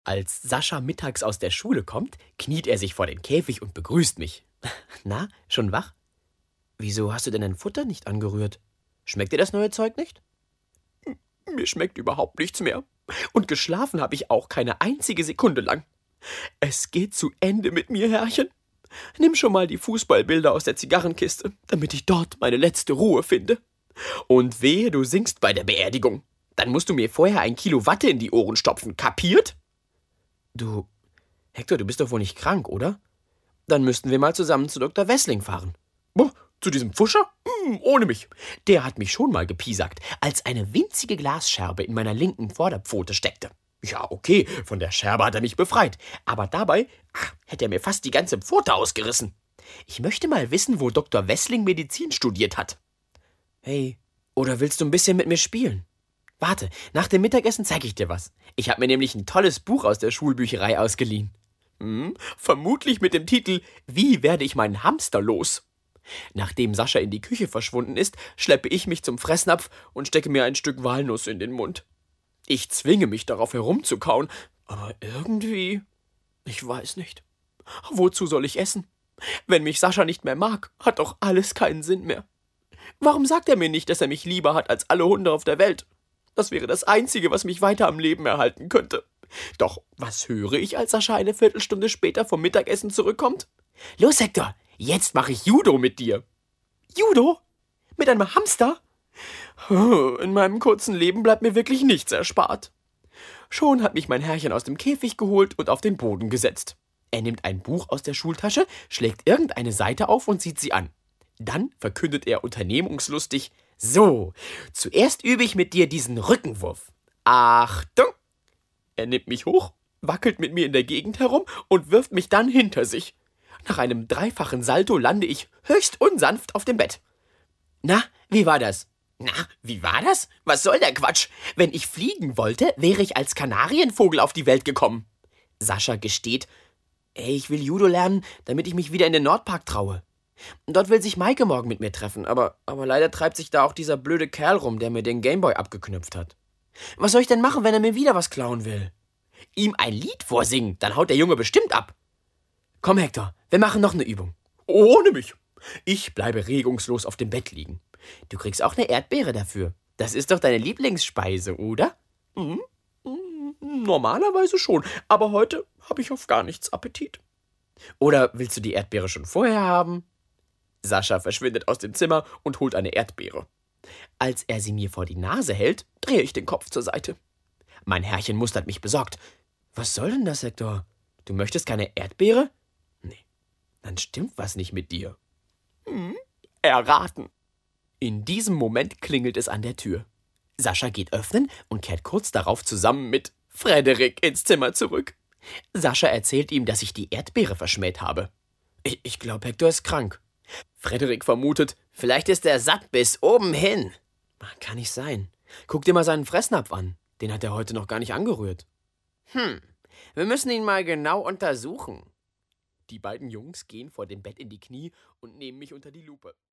Als Sascha mittags aus der Schule kommt, kniet er sich vor den Käfig und begrüßt mich. Na, schon wach? Wieso hast du denn dein Futter nicht angerührt? Schmeckt dir das neue Zeug nicht? Mir schmeckt überhaupt nichts mehr. Und geschlafen habe ich auch keine einzige Sekunde lang. Es geht zu Ende mit mir, Herrchen. Nimm schon mal die Fußballbilder aus der Zigarrenkiste, damit ich dort meine letzte Ruhe finde. Und wehe, du singst bei der Beerdigung. Dann musst du mir vorher 1 Kilo Watte in die Ohren stopfen, kapiert? Hector, du bist doch wohl nicht krank, oder? Dann müssten wir mal zusammen zu Dr. Wessling fahren. Boah, zu diesem Pfuscher? Ohne mich. Der hat mich schon mal gepiesackt, als eine winzige Glasscherbe in meiner linken Vorderpfote steckte. Ja, okay, von der Scherbe hat er mich befreit, aber dabei hätte er mir fast die ganze Pfote ausgerissen. Ich möchte mal wissen, wo Dr. Wessling Medizin studiert hat. Hey, oder willst du ein bisschen mit mir spielen? Warte, nach dem Mittagessen zeige ich dir was. Ich habe mir nämlich ein tolles Buch aus der Schulbücherei ausgeliehen. Vermutlich mit dem Titel »Wie werde ich meinen Hamster los?« Nachdem Sascha in die Küche verschwunden ist, schleppe ich mich zum Fressnapf und stecke mir ein Stück Walnuss in den Mund. Ich zwinge mich darauf herumzukauen, aber irgendwie, ich weiß nicht. Wozu soll ich essen? Wenn mich Sascha nicht mehr mag, hat doch alles keinen Sinn mehr. Warum sagt er mir nicht, dass er mich lieber hat als alle Hunde auf der Welt? Das wäre das Einzige, was mich weiter am Leben erhalten könnte. Doch was höre ich, als Sascha eine Viertelstunde später vom Mittagessen zurückkommt? Los, Hector, jetzt mache ich Judo mit dir. Judo? Mit einem Hamster? In meinem kurzen Leben bleibt mir wirklich nichts erspart. Schon hat mich mein Herrchen aus dem Käfig geholt und auf den Boden gesetzt. Er nimmt ein Buch aus der Schultasche, schlägt irgendeine Seite auf und sieht sie an. Dann verkündet er unternehmungslustig: So, zuerst übe ich mit dir diesen Rückenwurf. Achtung! Er nimmt mich hoch, wackelt mit mir in der Gegend herum und wirft mich dann hinter sich. Nach einem dreifachen Salto lande ich höchst unsanft auf dem Bett. Na, wie war das? Na, wie war das? Was soll der Quatsch? Wenn ich fliegen wollte, wäre ich als Kanarienvogel auf die Welt gekommen. Sascha gesteht: Ey, ich will Judo lernen, damit ich mich wieder in den Nordpark traue. Dort will sich Maike morgen mit mir treffen, aber leider treibt sich da auch dieser blöde Kerl rum, der mir den Gameboy abgeknüpft hat. Was soll ich denn machen, wenn er mir wieder was klauen will? Ihm ein Lied vorsingen, dann haut der Junge bestimmt ab. Komm, Hector, wir machen noch eine Übung. Ohne mich. Ich bleibe regungslos auf dem Bett liegen. Du kriegst auch eine Erdbeere dafür. Das ist doch deine Lieblingsspeise, oder? Normalerweise schon, aber heute habe ich auf gar nichts Appetit. Oder willst du die Erdbeere schon vorher haben? Sascha verschwindet aus dem Zimmer und holt eine Erdbeere. Als er sie mir vor die Nase hält, drehe ich den Kopf zur Seite. Mein Herrchen mustert mich besorgt. Was soll denn das, Hector? Du möchtest keine Erdbeere? Nee, dann stimmt was nicht mit dir. Erraten. In diesem Moment klingelt es an der Tür. Sascha geht öffnen und kehrt kurz darauf zusammen mit Frederik ins Zimmer zurück. Sascha erzählt ihm, dass ich die Erdbeere verschmäht habe. Ich glaube, Hector ist krank. Frederik vermutet, vielleicht ist er satt bis oben hin. Kann nicht sein. Guck dir mal seinen Fressnapf an. Den hat er heute noch gar nicht angerührt. Wir müssen ihn mal genau untersuchen. Die beiden Jungs gehen vor dem Bett in die Knie und nehmen mich unter die Lupe.